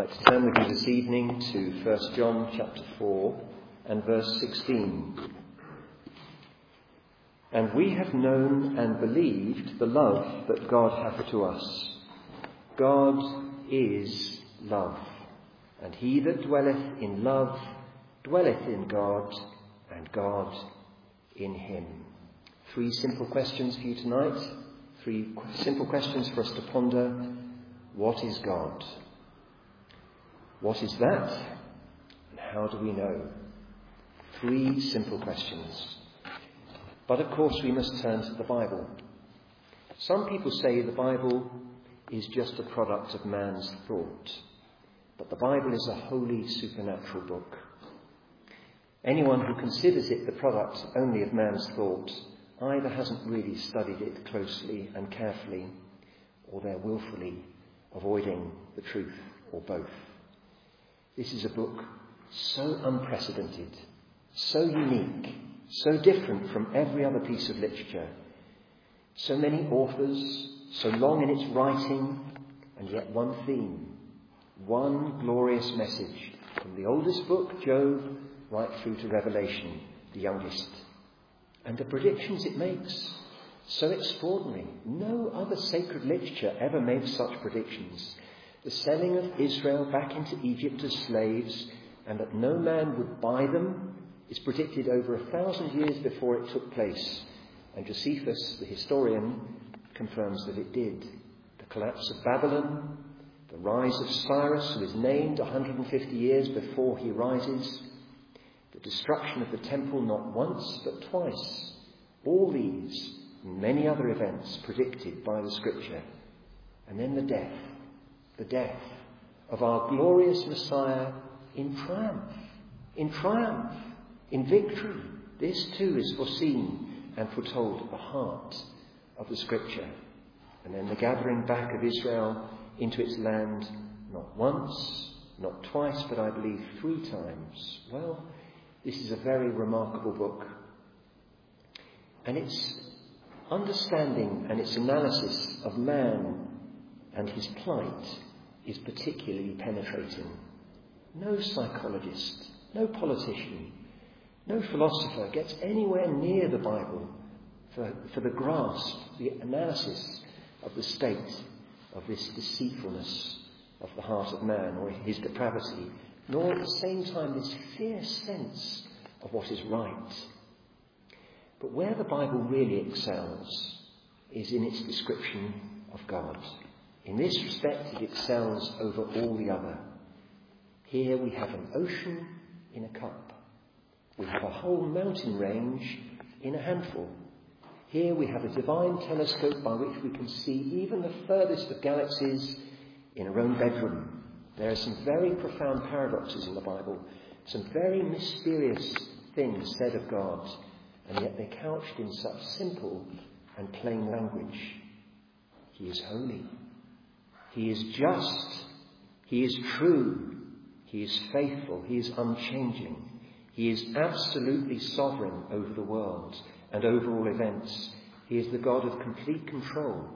I'd like to turn with you this evening to 1 John chapter 4 and verse 16. And we have known and believed the love that God hath to us. God is love, and he that dwelleth in love dwelleth in God, and God in him. 3 simple questions for you tonight. 3 simple questions for us to ponder. What is God? What is that? And how do we know? 3 simple questions. But of course we must turn to the Bible. Some people say the Bible is just a product of man's thought. But the Bible is a holy supernatural book. Anyone who considers it the product only of man's thought either hasn't really studied it closely and carefully, or they're willfully avoiding the truth, or both. This is a book so unprecedented, so unique, so different from every other piece of literature. So many authors, so long in its writing, and yet one theme, one glorious message, from the oldest book, Job, right through to Revelation, the youngest. And the predictions it makes, so extraordinary. No other sacred literature ever made such predictions. The selling of Israel back into Egypt as slaves, and that no man would buy them, is predicted over 1,000 years before it took place. And Josephus, the historian, confirms that it did. The collapse of Babylon, the rise of Cyrus, who is named 150 years before he rises, the destruction of the temple not once but twice. All these and many other events predicted by the Scripture. And then the death of our glorious Messiah in triumph, in victory. This too is foreseen and foretold at the heart of the Scripture. And then the gathering back of Israel into its land, not once, not twice, but I believe 3 times. Well, this is a very remarkable book. And its understanding and its analysis of man and his plight is particularly penetrating. No psychologist, no politician, no philosopher gets anywhere near the Bible for the grasp, the analysis of the state of this deceitfulness of the heart of man, or his depravity, nor at the same time this fierce sense of what is right. But where the Bible really excels is in its description of God. In this respect, it excels over all the other. Here we have an ocean in a cup. We have a whole mountain range in a handful. Here we have a divine telescope by which we can see even the furthest of galaxies in our own bedroom. There are some very profound paradoxes in the Bible, some very mysterious things said of God, and yet they're couched in such simple and plain language. He is holy. He is just. He is true. He is faithful. He is unchanging. He is absolutely sovereign over the world and over all events. He is the God of complete control.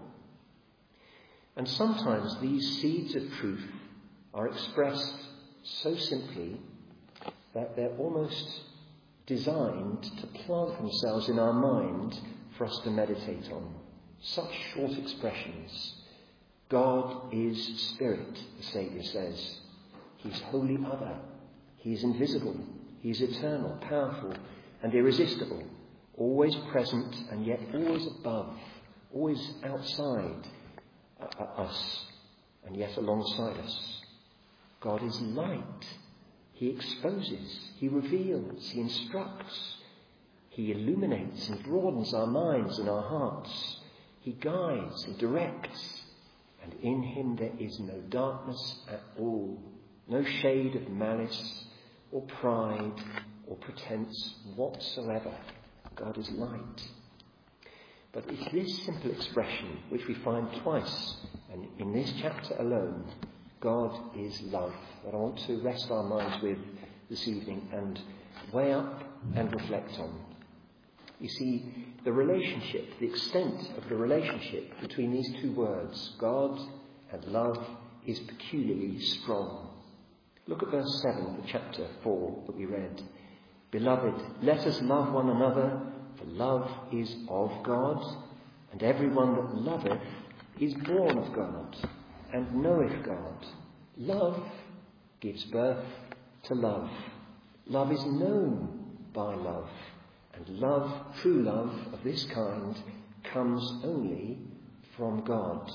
And sometimes these seeds of truth are expressed so simply that they're almost designed to plant themselves in our mind for us to meditate on. Such short expressions. God is spirit, the Saviour says. He's wholly other. He's invisible. He's eternal, powerful and irresistible. Always present and yet always above. Always outside us and yet alongside us. God is light. He exposes. He reveals. He instructs. He illuminates and broadens our minds and our hearts. He guides and directs. And in him there is no darkness at all, no shade of malice or pride or pretense whatsoever. God is light. But it's this simple expression which we find twice, and in this chapter alone, God is love, that I want to rest our minds with this evening and weigh up and reflect on. You see, the relationship, the extent of the relationship between these 2 words, God and love, is peculiarly strong. Look at verse 7 of chapter 4 that we read. Beloved, let us love one another, for love is of God, and everyone that loveth is born of God, and knoweth God. Love gives birth to love. Love is known by love, and love, true love of this kind, comes only from God.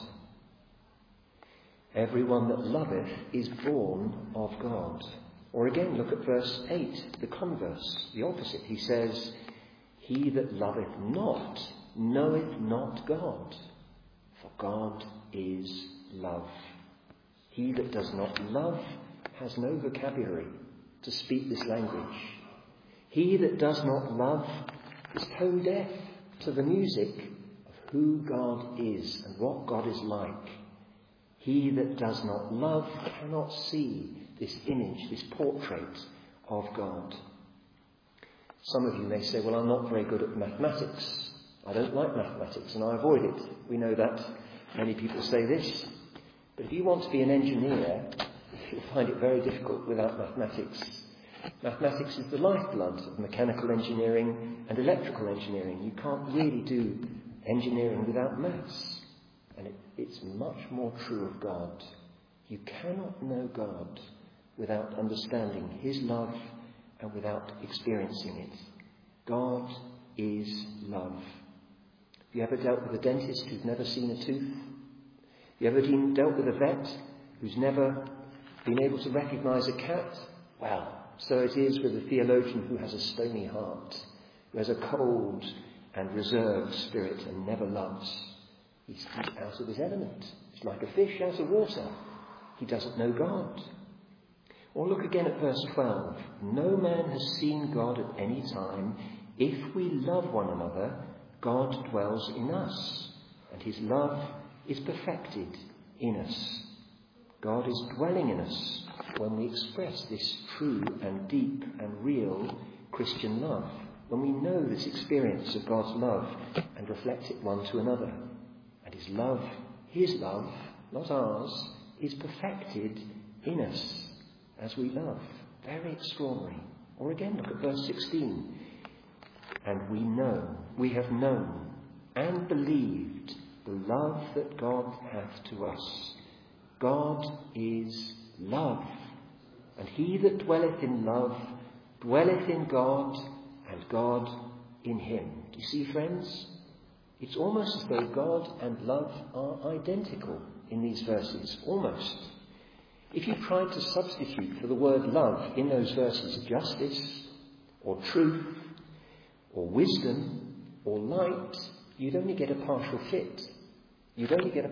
Everyone that loveth is born of God. Or again, look at verse 8, the converse, the opposite. He says, he that loveth not knoweth not God, for God is love. He that does not love has no vocabulary to speak this language. He that does not love is tone deaf to the music of who God is and what God is like. He that does not love cannot see this image, this portrait of God. Some of you may say, well, I'm not very good at mathematics. I don't like mathematics and I avoid it. We know that. Many people say this. But if you want to be an engineer, you'll find it very difficult without mathematics. Mathematics is the lifeblood of mechanical engineering and electrical engineering. You can't really do engineering without maths. And it's much more true of God. You cannot know God without understanding his love and without experiencing it. God is love. Have you ever dealt with a dentist who's never seen a tooth? Have you ever dealt with a vet who's never been able to recognise a cat? Well, so it is with a theologian who has a stony heart, who has a cold and reserved spirit and never loves. He's out of his element. He's like a fish out of water. He doesn't know God. Or look again at verse 12. No man has seen God at any time. If we love one another, God dwells in us, and his love is perfected in us. God is dwelling in us when we express this true and deep and real Christian love, when we know this experience of God's love and reflect it one to another. And his love, not ours, is perfected in us as we love. Very extraordinary. Or again, look at verse 16. And we have known and believed the love that God hath to us. God is love, and he that dwelleth in love dwelleth in God, and God in him. Do you see, friends? It's almost as though God and love are identical in these verses, almost. If you tried to substitute for the word love in those verses justice, or truth, or wisdom, or light, you'd only get a partial fit. You'd only get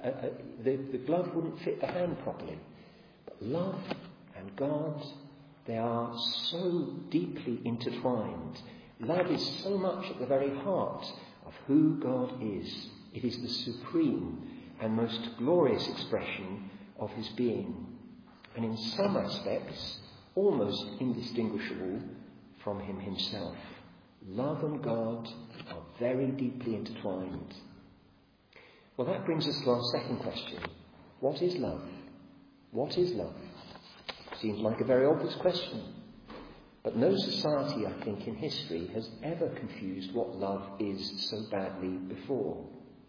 the glove wouldn't fit the hand properly. But love and God, they are so deeply intertwined. Love is so much at the very heart of who God is. It is the supreme and most glorious expression of his being, and in some aspects almost indistinguishable from him himself. Love and God are very deeply intertwined. Well, that brings us to our second question. What is love? What is love? Seems like a very obvious question. But no society, I think, in history has ever confused what love is so badly before.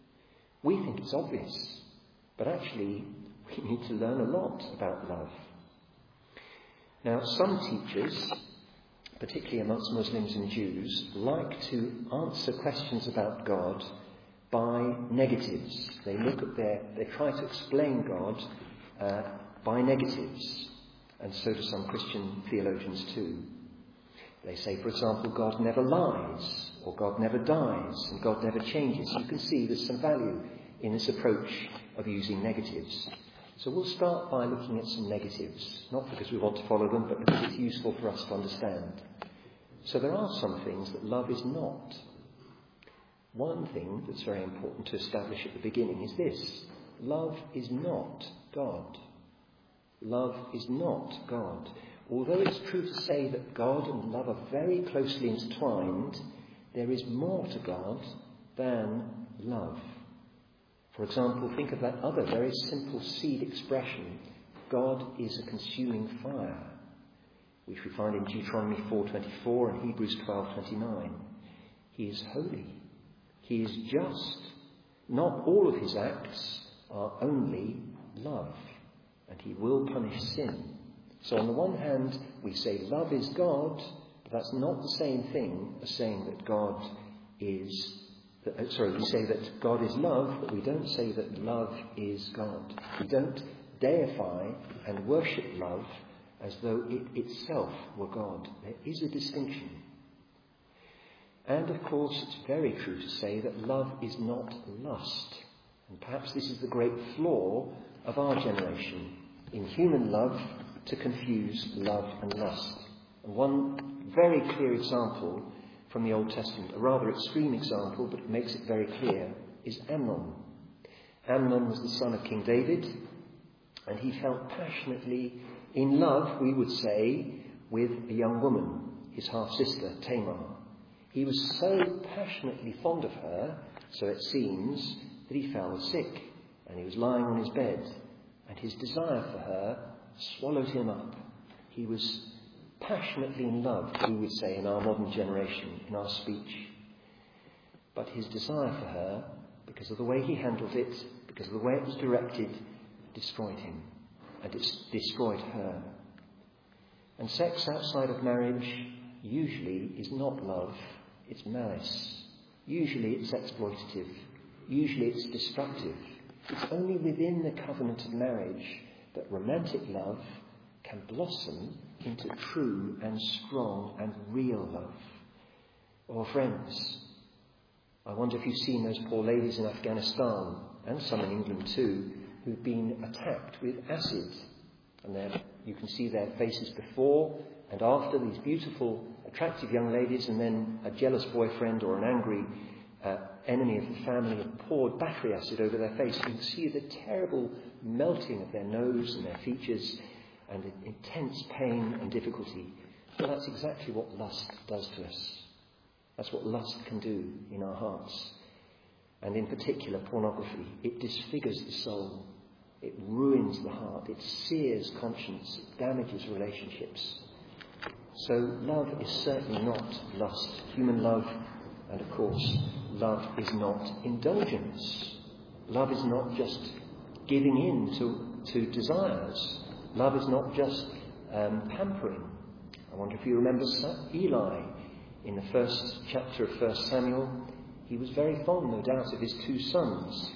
We think it's obvious, but actually we need to learn a lot about love. Now, some teachers, particularly amongst Muslims and Jews, like to answer questions about God by negatives. They try to explain God by negatives, and so do some Christian theologians too. They say, for example, God never lies, or God never dies, and God never changes. You can see there's some value in this approach of using negatives. So we'll start by looking at some negatives, not because we want to follow them, but because it's useful for us to understand. So there are some things that love is not. One thing that's very important to establish at the beginning is this. Love is not God. Love is not God. Although it's true to say that God and love are very closely intertwined, there is more to God than love. For example, think of that other very simple seed expression God is a consuming fire, which we find in Deuteronomy 4:24 and Hebrews 12:29. He is holy. He is just. Not all of his acts are only love, and he will punish sin. So on the one hand, we say love is God, but that's not the same thing as saying that God is... we say that God is love, but we don't say that love is God. We don't deify and worship love as though it itself were God. There is a distinction. And of course, it's very true to say that love is not lust. And perhaps this is the great flaw of our generation, in human love, to confuse love and lust. And one very clear example from the Old Testament, a rather extreme example, but it makes it very clear, is Amnon. Amnon was the son of King David, and he felt passionately in love, we would say, with a young woman, his half-sister, Tamar. He was so passionately fond of her, so it seems, that he fell sick, and he was lying on his bed, and his desire for her swallowed him up. He was passionately in love, we would say, in our modern generation, in our speech. But his desire for her, because of the way he handled it, because of the way it was directed, destroyed him, and it destroyed her. And sex outside of marriage usually is not love, it's malice. Usually it's exploitative. Usually it's destructive. It's only within the covenant of marriage that romantic love can blossom into true and strong and real love. Oh, friends, I wonder if you've seen those poor ladies in Afghanistan, and some in England too, who've been attacked with acid. And you can see their faces before and after, these beautiful, attractive young ladies, and then a jealous boyfriend or an angry enemy of the family have poured battery acid over their face. You can see the terrible melting of their nose and their features and intense pain and difficulty. Well, that's exactly what lust does to us. That's what lust can do in our hearts. And in particular, pornography. It disfigures the soul. It ruins the heart. It sears conscience. It damages relationships. So love is certainly not lust. Human love, and of course, love is not indulgence. Love is not just giving in to desires. Love is not just pampering. I wonder if you remember Eli in the first chapter of 1 Samuel. He was very fond, no doubt, of his two sons.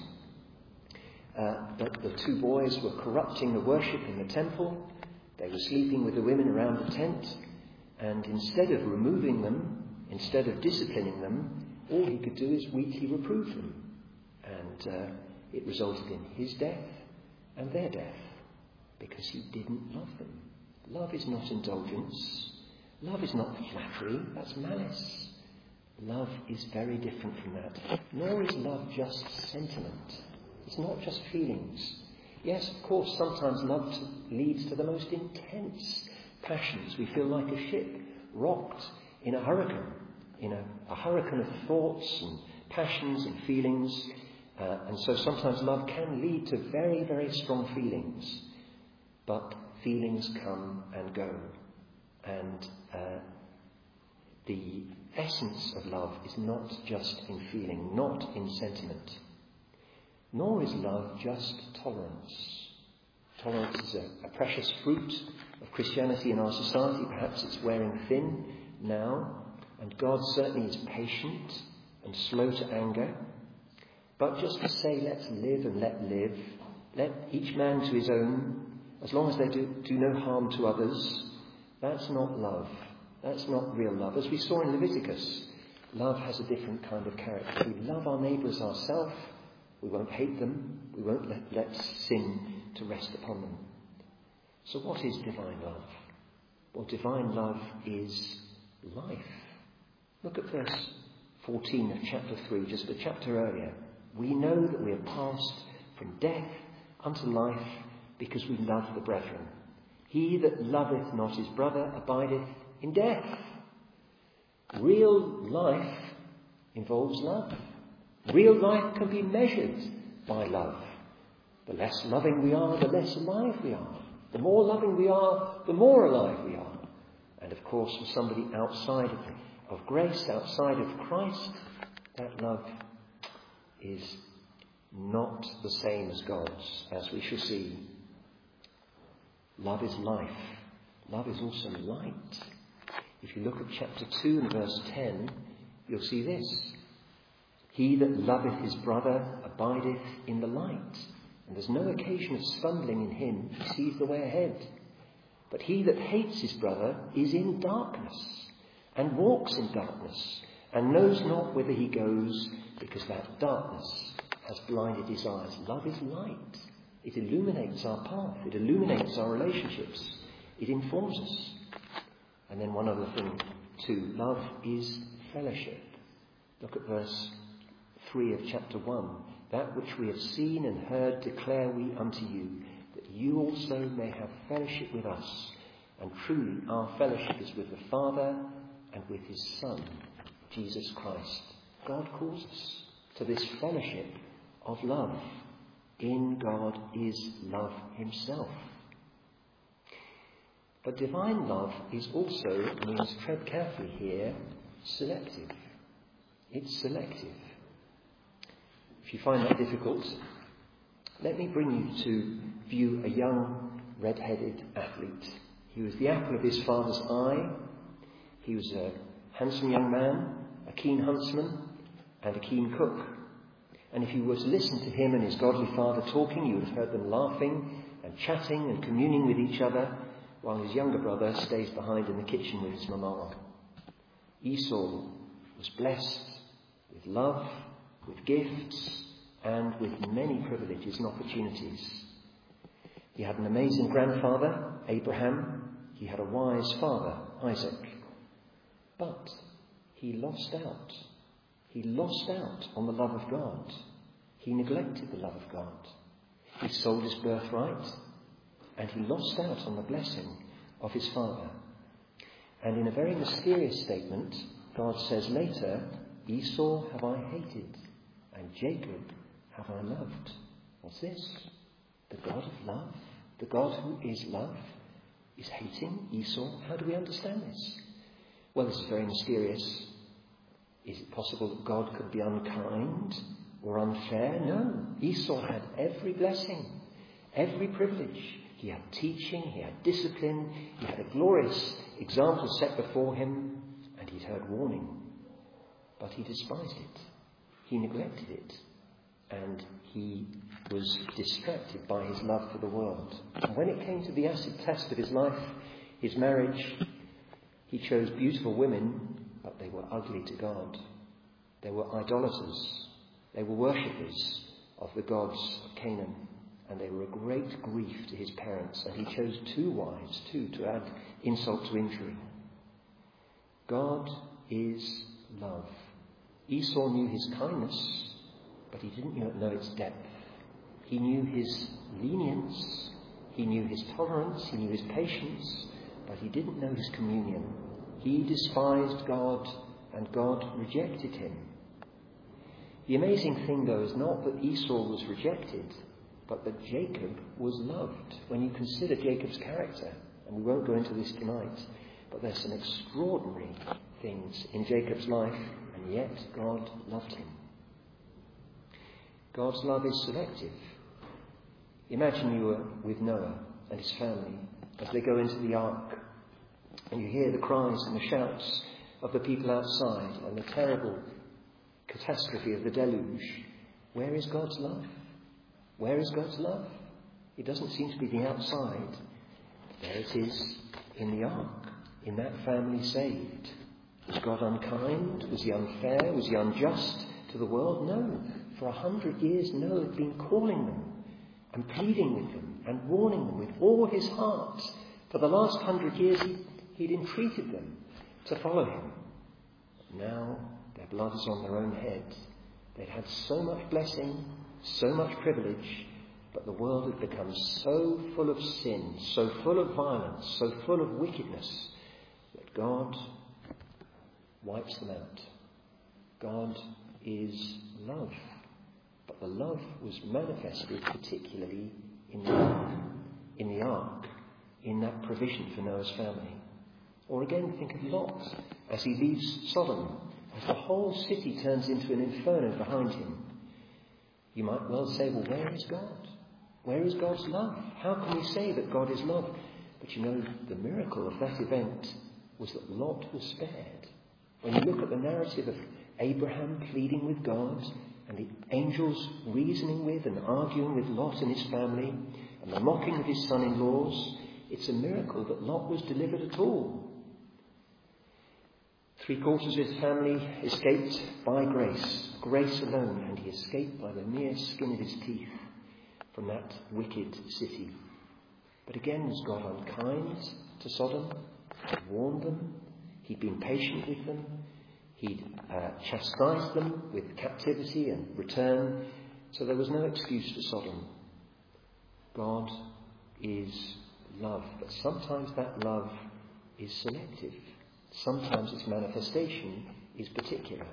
But the two boys were corrupting the worship in the temple. They were sleeping with the women around the tent. And instead of removing them, instead of disciplining them, all he could do is weakly reprove them. And it resulted in his death and their death, because he didn't love them. Love is not indulgence. Love is not flattery. That's malice. Love is very different from that. Nor is love just sentiment. It's not just feelings. Yes, of course, sometimes love leads to the most intense passions. We feel like a ship rocked in a hurricane, a hurricane of thoughts and passions and feelings. And so sometimes love can lead to very, very strong feelings. But feelings come and go. And the essence of love is not just in feeling, not in sentiment. Nor is love just tolerance. Tolerance is a precious fruit of Christianity in our society. Perhaps it's wearing thin now. And God certainly is patient and slow to anger. But just to say, let's live and let live. Let each man to his own, as long as they do no harm to others. That's not love. That's not real love. As we saw in Leviticus, love has a different kind of character. We love our neighbour as ourselves. We won't hate them. We won't let sin to rest upon them. So what is divine love? Well, divine love is life. Look at verse 14 of chapter 3, just a chapter earlier. We know that we are passed from death unto life because we love the brethren. He that loveth not his brother abideth in death. Real life involves love. Real life can be measured by love. The less loving we are, the less alive we are. The more loving we are, the more alive we are. And of course, for somebody outside of grace, outside of Christ, that love is not the same as God's, as we shall see. Love is life. Love is also light. If you look at chapter 2 and verse 10, you'll see this. He that loveth his brother abideth in the light, and there's no occasion of stumbling in him. He sees the way ahead. But he that hates his brother is in darkness, and walks in darkness, and knows not whither he goes, because that darkness has blinded his eyes. Love is light. It illuminates our path. It illuminates our relationships. It informs us. And then one other thing too. Love is fellowship. Look at verse 3 of chapter 1. That which we have seen and heard declare we unto you, that you also may have fellowship with us. And truly our fellowship is with the Father and with his Son, Jesus Christ. God calls us to this fellowship of love. In God is love himself. But divine love is also, means tread carefully here, selective. It's selective. If you find that difficult, let me bring you to view a young red-headed athlete. He was the apple of his father's eye. He was a handsome young man, a keen huntsman, and a keen cook. And if you were to listen to him and his godly father talking, you would have heard them laughing and chatting and communing with each other, while his younger brother stays behind in the kitchen with his mama. Esau was blessed with love, with gifts, and with many privileges and opportunities. He had an amazing grandfather, Abraham. He had a wise father, Isaac. But he lost out. He lost out on the love of God. He neglected the love of God. He sold his birthright, and he lost out on the blessing of his father. And in a very mysterious statement, God says later, Esau have I hated, and Jacob have I loved. What's this? The God of love, the God who is love, is hating Esau? How do we understand this? Well, this is very mysterious. Is it possible that God could be unkind or unfair? No. Esau had every blessing, every privilege. He had teaching, he had discipline, he had a glorious example set before him, and he'd heard warning. But he despised it. He neglected it. And he was distracted by his love for the world. And when it came to the acid test of his life, his marriage, he chose beautiful women, but they were ugly to God. They were idolaters. They were worshippers of the gods of Canaan. And they were a great grief to his parents. And he chose 2 wives, too, to add insult to injury. God is love. Esau knew his kindness, but he didn't know its depth. He knew his lenience. He knew his tolerance. He knew his patience. But he didn't know his communion. He despised God, and God rejected him. The amazing thing, though, is not that Esau was rejected, but that Jacob was loved. When you consider Jacob's character, and we won't go into this tonight, but there's some extraordinary things in Jacob's life, and yet God loved him. God's love is selective. Imagine you were with Noah and his family as they go into the ark, and you hear the cries and the shouts of the people outside and the terrible catastrophe of the deluge. Where is God's love? Where is God's love? It doesn't seem to be the outside. There it is in the ark, in that family saved. Was God unkind? Was he unfair? Was he unjust to the world? No. For 100 years, Noah had been calling them and pleading with them and warning them with all his heart. For the last 100 years, he'd entreated them to follow him. Now their blood is on their own head. They'd had so much blessing, so much privilege, but the world had become so full of sin, so full of violence, so full of wickedness, that God wipes them out. God is love. But the love was manifested particularly in the ark. in that provision for Noah's family. Or again, think of Lot as he leaves Sodom, as the whole city turns into an inferno behind him. You might well say, well, where is God? Where is God's love? How can we say that God is love? But you know, the miracle of that event was that Lot was spared. When you look at the narrative of Abraham pleading with God, and the angels reasoning with and arguing with Lot and his family, and the mocking of his son-in-laws, it's a miracle that Lot was delivered at all. 3/4 of his family escaped by grace alone, and he escaped by the mere skin of his teeth from that wicked city. But again, was God unkind to Sodom? He warned them. He'd been patient with them. He'd chastised them with captivity and return. So there was no excuse for Sodom. God is love, but sometimes that love is selective. Sometimes its manifestation is particular.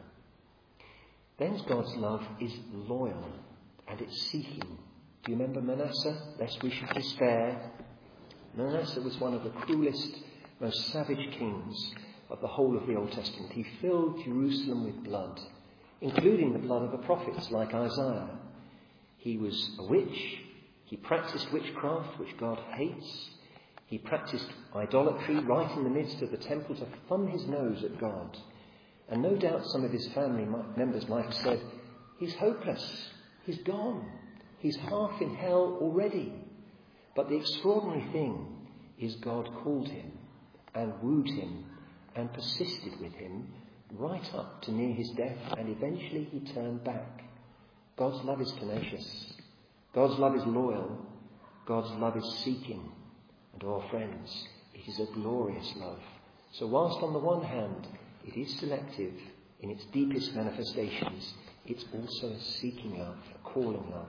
Then God's love is loyal and it's seeking. Do you remember Manasseh? Lest we should despair. Manasseh was one of the cruelest, most savage kings of the whole of the Old Testament. He filled Jerusalem with blood, including the blood of the prophets like Isaiah. He was a witch. He practiced witchcraft, which God hates. He practiced idolatry right in the midst of the temple to thumb his nose at God. And no doubt some of his family members might have said, he's hopeless. He's gone. He's half in hell already. But the extraordinary thing is God called him and wooed him and persisted with him right up to near his death, and eventually he turned back. God's love is tenacious. God's love is loyal. God's love is seeking. And our friends, it is a glorious love. So whilst on the one hand it is selective in its deepest manifestations, it's also a seeking love, a calling love.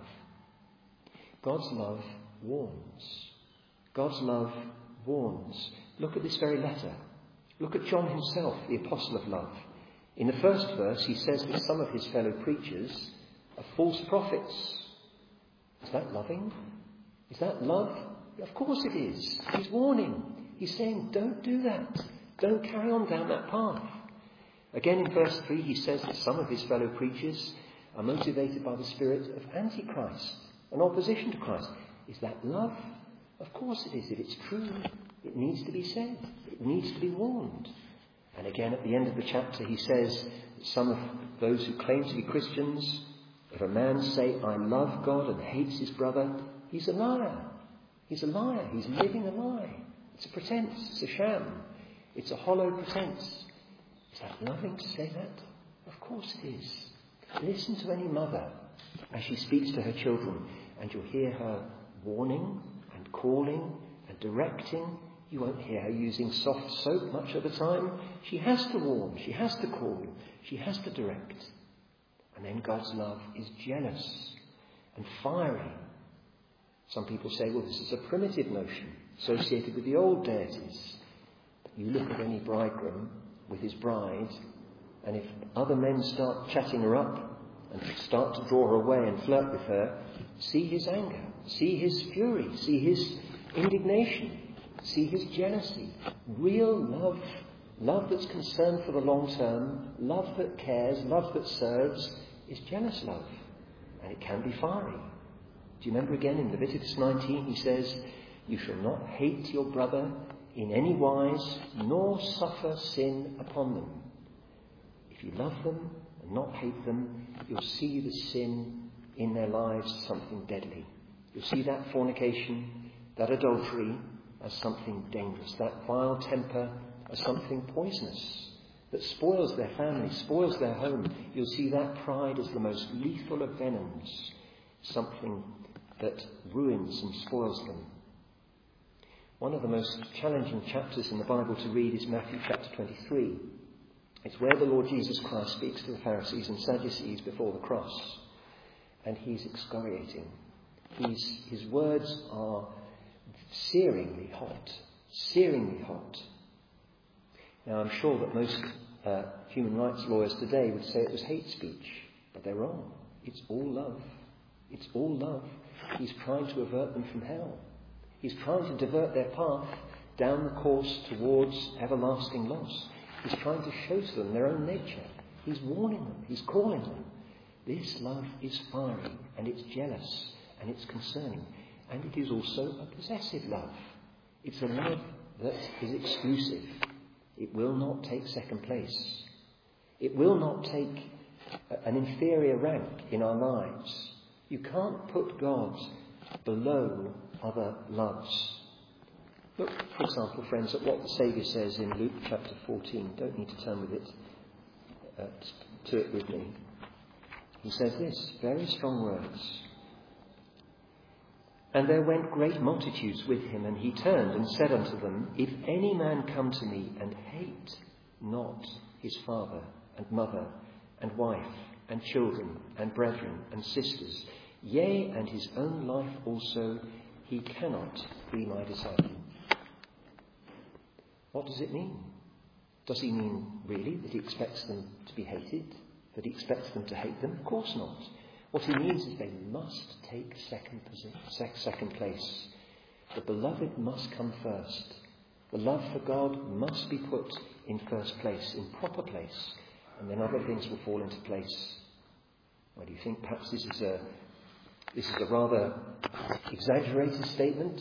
God's love warns. God's love warns. Look at this very letter. Look at John himself, the apostle of love. In the first verse, he says that some of his fellow preachers are false prophets. Is that loving? Is that love? Of course it is. He's warning. He's saying, don't do that. Don't carry on down that path. Again in verse 3, he says that some of his fellow preachers are motivated by the spirit of Antichrist, an opposition to Christ. Is that love? Of course it is. If it's true, it needs to be said. It needs to be warned. And again at the end of the chapter, he says that some of those who claim to be Christians, if a man say, I love God and hates his brother, he's a liar. He's a liar. He's living a lie. It's a pretense. It's a sham. It's a hollow pretense. Is that loving to say that? Of course it is. Listen to any mother as she speaks to her children, and you'll hear her warning and calling and directing. You won't hear her using soft soap much of the time. She has to warn. She has to call. She has to direct. And then God's love is jealous and fiery. Some people say, well, this is a primitive notion associated with the old deities. You look at any bridegroom with his bride, and if other men start chatting her up and start to draw her away and flirt with her, see his anger, see his fury, see his indignation, see his jealousy. Real love, love that's concerned for the long term, love that cares, love that serves, is jealous love, and it can be fiery. Do you remember again in Leviticus 19, he says, you shall not hate your brother in any wise, nor suffer sin upon them. If you love them and not hate them, you'll see the sin in their lives as something deadly. You'll see that fornication, that adultery as something dangerous, that vile temper as something poisonous, that spoils their family, spoils their home. You'll see that pride as the most lethal of venoms, something that ruins and spoils them. One of the most challenging chapters in the Bible to read is Matthew chapter 23. It's where the Lord Jesus Christ speaks to the Pharisees and Sadducees before the cross, and he's excoriating. His words are searingly hot, searingly hot. Now, I'm sure that most human rights lawyers today would say it was hate speech, but they're wrong. It's all love. It's all love. He's trying to avert them from hell. He's trying to divert their path down the course towards everlasting loss. He's trying to show to them their own nature. He's warning them. He's calling them. This love is fiery, and it's jealous, and it's concerning. And it is also a possessive love. It's a love that is exclusive. It will not take second place. It will not take an inferior rank in our lives. You can't put God below other loves. Look, for example, friends, at what the Saviour says in Luke chapter 14. Don't need to turn with it to it with me. He says this, very strong words. And there went great multitudes with him, and he turned and said unto them, If any man come to me and hate not his father and mother and wife and children and brethren and sisters, yea, and his own life also, he cannot be my disciple. What does it mean? Does he mean really that he expects them to be hated? That he expects them to hate them? Of course not. What he means is they must take second place. The beloved must come first. The love for God must be put in first place, in proper place, and then other things will fall into place. Well, do you think perhaps this is a rather exaggerated statement?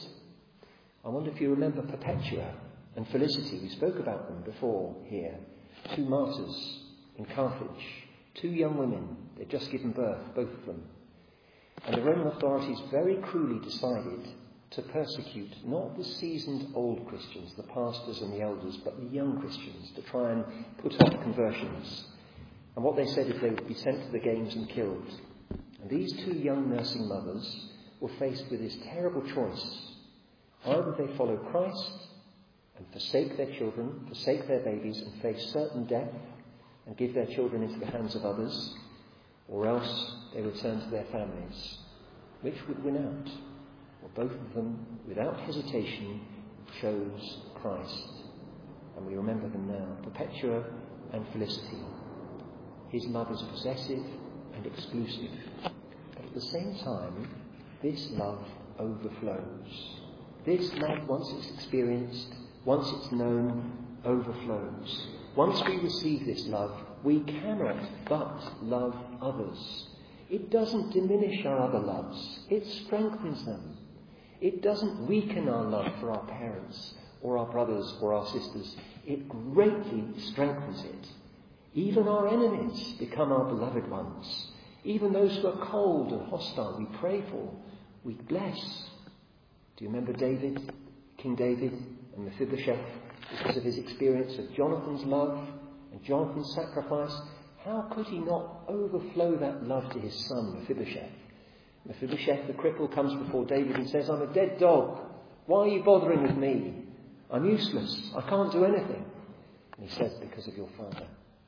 I wonder if you remember Perpetua and Felicity. We spoke about them before here. 2 martyrs in Carthage. 2 young women. They'd just given birth, both of them. And the Roman authorities very cruelly decided to persecute not the seasoned old Christians, the pastors and the elders, but the young Christians, to try and put off conversions. And what they said is they would be sent to the games and killed. And these 2 young nursing mothers were faced with this terrible choice. Either they follow Christ and forsake their children, forsake their babies, and face certain death and give their children into the hands of others, or else they return to their families. Which would win out? Well, both of them, without hesitation, chose Christ. And we remember them now, Perpetua and Felicity. His love is possessive and exclusive. But at the same time, this love overflows. This love, once it's experienced, once it's known, overflows. Once we receive this love, we cannot but love others. It doesn't diminish our other loves. It strengthens them. It doesn't weaken our love for our parents or our brothers or our sisters. It greatly strengthens it. Even our enemies become our beloved ones. Even those who are cold and hostile, we pray for, we bless. Do you remember David, King David and Mephibosheth? Because of his experience of Jonathan's love and Jonathan's sacrifice, how could he not overflow that love to his son, Mephibosheth? Mephibosheth, the cripple, comes before David and says, I'm a dead dog. Why are you bothering with me? I'm useless. I can't do anything. And he says, because of your father.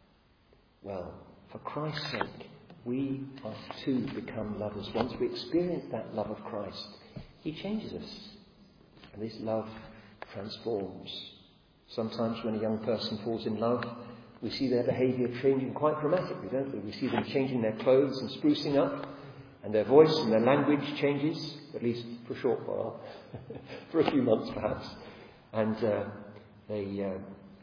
Well, for Christ's sake, we are to become lovers. Once we experience that love of Christ, he changes us. And this love transforms. Sometimes when a young person falls in love, we see their behaviour changing quite dramatically, don't we? We see them changing their clothes and sprucing up, and their voice and their language changes, at least for a short while, for a few months perhaps. And they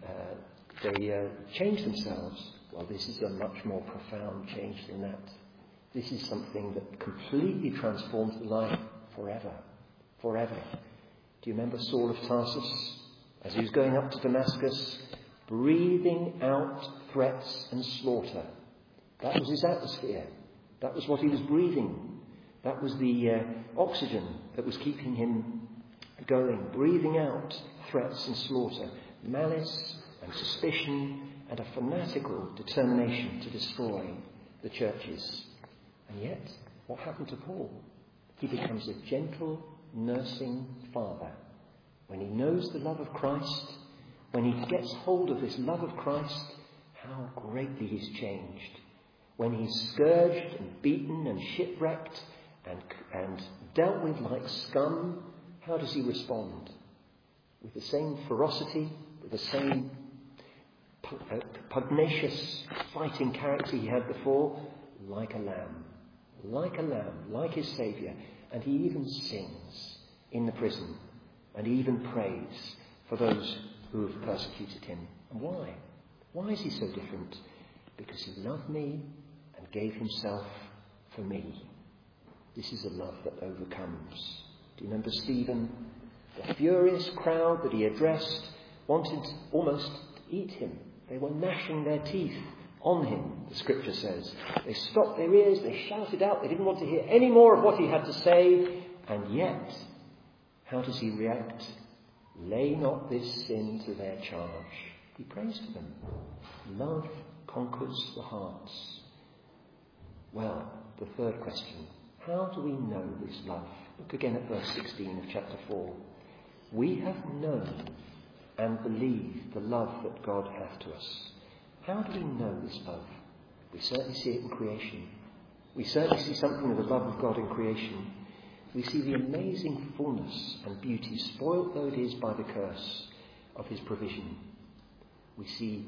change themselves. Well, this is a much more profound change than that. This is something that completely transforms the life forever. Forever. Do you remember Saul of Tarsus? As he was going up to Damascus, breathing out threats and slaughter. That was his atmosphere. That was what he was breathing. That was the oxygen that was keeping him going. Breathing out threats and slaughter. Malice and suspicion and a fanatical determination to destroy the churches. And yet, what happened to Paul? He becomes a gentle, nursing father. When he knows the love of Christ, when he gets hold of this love of Christ, how greatly he's changed. When he's scourged and beaten and shipwrecked and dealt with like scum, how does he respond? With the same ferocity, with the same pugnacious fighting character he had before, like a lamb, like his Saviour. And he even sings in the prison. and even praise for those who have persecuted him. And why? Why is he so different? Because he loved me and gave himself for me. This is a love that overcomes. Do you remember Stephen? The furious crowd that he addressed wanted almost to eat him. They were gnashing their teeth on him, the scripture says. They stopped their ears, they shouted out, they didn't want to hear any more of what he had to say. And yet, how does he react? Lay not this sin to their charge. He prays for them. Love conquers the hearts. Well, the third question. How do we know this love? Look again at verse 16 of chapter 4. We have known and believed the love that God hath to us. How do we know this love? We certainly see it in creation. We certainly see something of the love of God in creation. We see the amazing fullness and beauty, spoilt though it is by the curse, of his provision. We see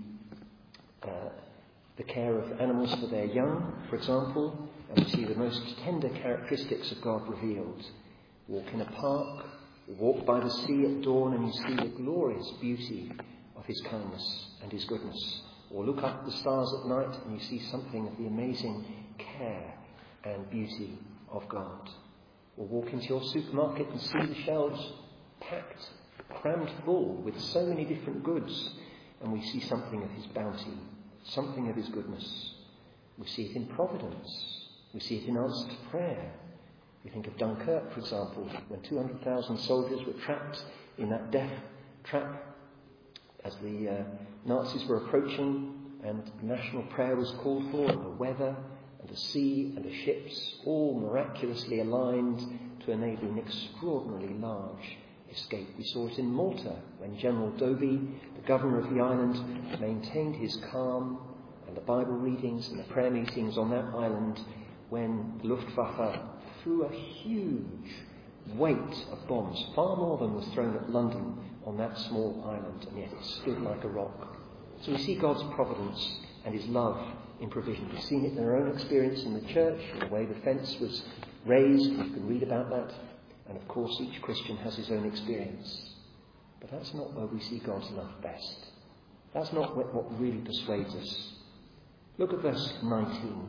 the care of animals for their young, for example, and we see the most tender characteristics of God revealed. Walk in a park, you walk by the sea at dawn, and you see the glorious beauty of his kindness and his goodness. Or look up at the stars at night and you see something of the amazing care and beauty of God. Or walk into your supermarket and see the shelves packed, crammed full with so many different goods, and we see something of his bounty, something of his goodness. We see it in providence. We see it in answer to prayer. We think of Dunkirk, for example, when 200,000 soldiers were trapped in that death trap as the Nazis were approaching, and national prayer was called for, and the weather and the sea and the ships all miraculously aligned to enable an extraordinarily large escape. We saw it in Malta when General Doby, the governor of the island, maintained his calm, and the Bible readings and the prayer meetings on that island when the Luftwaffe threw a huge weight of bombs, far more than was thrown at London, on that small island, and yet it stood like a rock. So we see God's providence and his love in provision. We've seen it in our own experience in the church, in the way the fence was raised. You can read about that. And of course, each Christian has his own experience. But that's not where we see God's love best. That's not what really persuades us. Look at verse 19.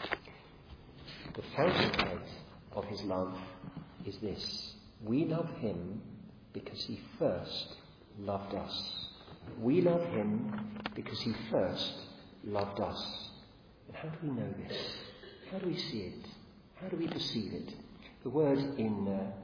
The fountainhead of his love is this: we love him because he first loved us. We love him because he first loved us. And how do we know this? How do we see it? How do we perceive it? The word in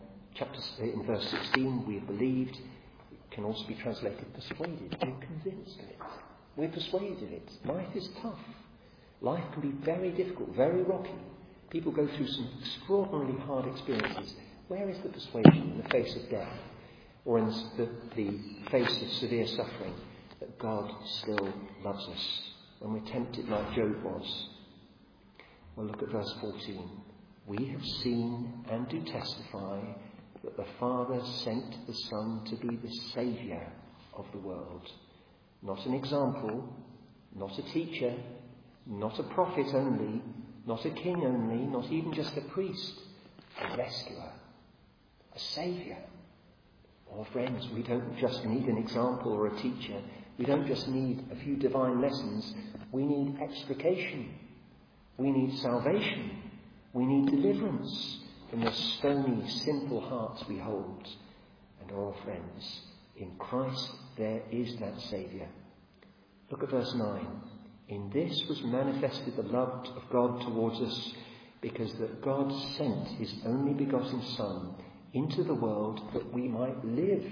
verse 16, we have believed, can also be translated persuaded. We're convinced of it. We're persuaded of it. Life is tough. Life can be very difficult, very rocky. People go through some extraordinarily hard experiences. Where is the persuasion in the face of death, or in the face of severe suffering, that God still loves us when we're tempted like Job was? Well, look at verse 14. We have seen and do testify that the Father sent the Son to be the Saviour of the world. Not an example, not a teacher, not a prophet only, not a king only, not even just a priest, a rescuer, a saviour. Oh, friends, we don't just need an example or a teacher. We don't just need a few divine lessons. We need extrication. We need salvation. We need deliverance from the stony, simple hearts we hold. And oh, friends, in Christ there is that Saviour. Look at verse 9. In this was manifested the love of God towards us, because that God sent his only begotten Son into the world that we might live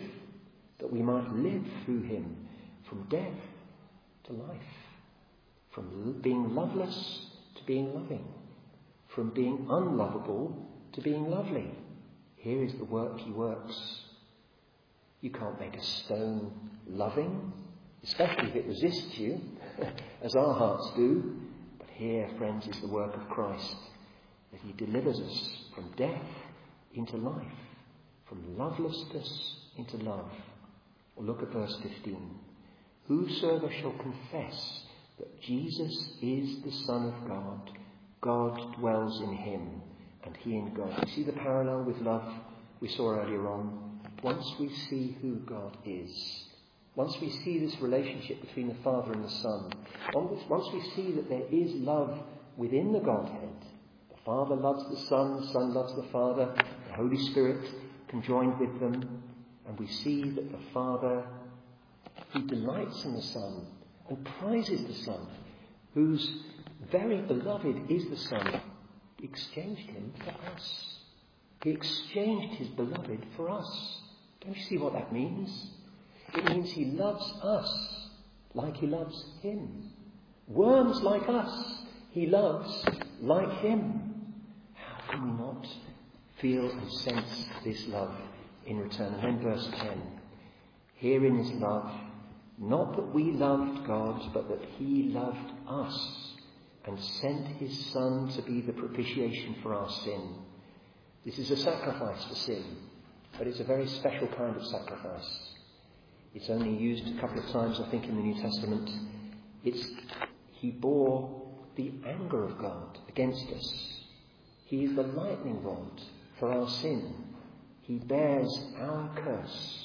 through him from death to life, from being loveless to being loving, from being unlovable to being lovely. Here is the work he works. You can't make a stone loving, especially if it resists you, as our hearts do. But here, friends, is the work of Christ, that he delivers us from death into life, from lovelessness into love. Or look at verse 15. Whosoever shall confess that Jesus is the Son of God, God dwells in him, and he in God. You see the parallel with love we saw earlier on? once we see who God is, once we see this relationship between the Father and the Son, once we see that there is love within the Godhead, the Father loves the Son loves the Father, the Holy Spirit conjoined with them, and we see that the Father, who delights in the Son and prizes the Son, whose very beloved is the Son, exchanged him for us. He exchanged his beloved for us. Don't you see what that means? It means he loves us like he loves him. Worms like us, he loves like him. How can we not feel and sense this love in return? And then verse 10. Herein is love, not that we loved God, but that he loved us and sent his Son to be the propitiation for our sin. This is a sacrifice for sin, but it's a very special kind of sacrifice. It's only used a couple of times, I think, in the New Testament. He bore the anger of God against us. He is the lightning rod for our sin. He bears our curse,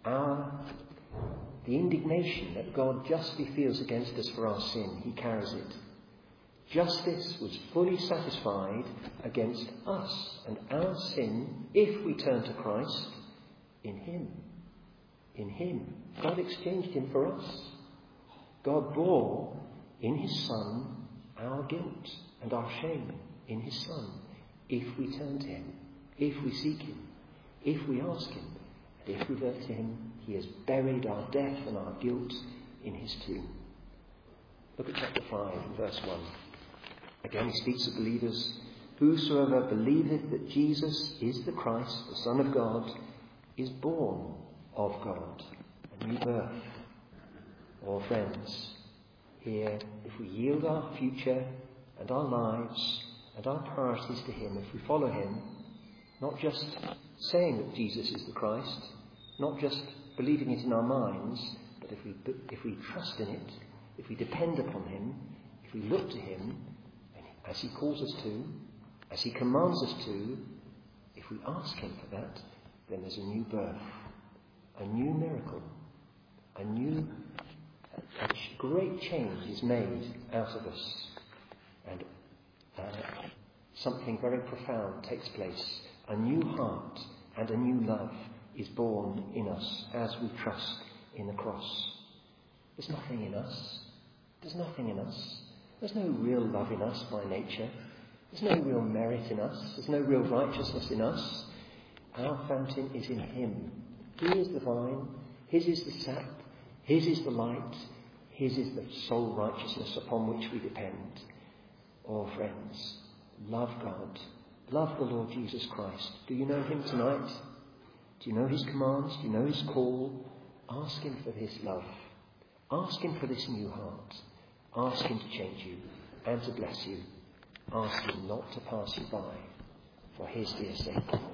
the indignation that God justly feels against us for our sin. He carries it. Justice was fully satisfied against us and our sin if we turn to Christ in him. In him. God exchanged him for us. God bore in his Son our guilt and our shame in his Son if we turn to him, if we seek him, if we ask him, and if we look to him. He has buried our death and our guilt in his tomb. Look at chapter 5, verse 1. Again he speaks of believers. Whosoever believeth that Jesus is the Christ, the Son of God, is born of God, a new birth. Oh, friends, here, if we yield our future and our lives and our priorities to him, if we follow him, not just saying that Jesus is the Christ, not just believing it in our minds, but if we trust in it, if we depend upon him, if we look to him, as he calls us to, as he commands us to, if we ask him for that, then there's a new birth, a new miracle, a great change is made out of us, and something very profound takes place. A new heart and a new love is born in us as we trust in the cross. There's nothing in us. There's nothing in us. There's no real love in us by nature. There's no real merit in us. There's no real righteousness in us. Our fountain is in him. He is the vine. His is the sap. His is the light. His is the sole righteousness upon which we depend. Oh, friends, love God. Love the Lord Jesus Christ. Do you know him tonight? Do you know his commands? Do you know his call? Ask him for his love. Ask him for this new heart. Ask him to change you and to bless you. Ask him not to pass you by for his dear sake.